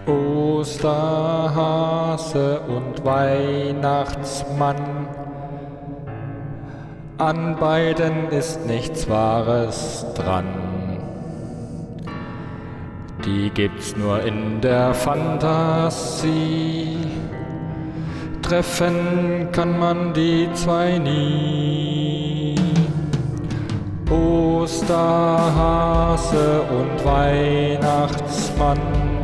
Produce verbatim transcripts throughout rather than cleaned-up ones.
Osterhase und Weihnachtsmann, an beiden ist nichts Wahres dran. Die gibt's nur in der Fantasie, treffen kann man die zwei nie. Osterhase und Weihnachtsmann,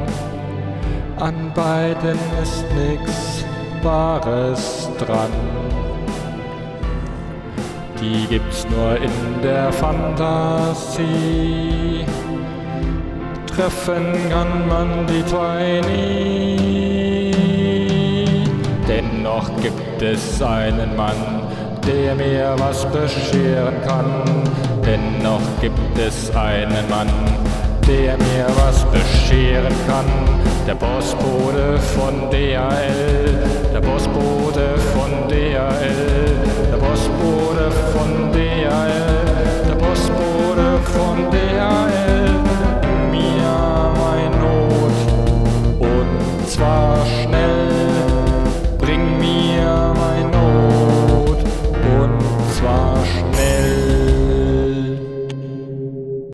an beiden ist nix Wahres dran. Die gibt's nur in der Fantasie, treffen kann man die zwei nie. Dennoch gibt es einen Mann, der mir was bescheren kann. Dennoch gibt es einen Mann, der mir was bescheren kann. Der Postbote von D H L, der Postbote von D H L, der Postbote von D H L, der Postbote von D H L, mir mein Not, und zwar schnell.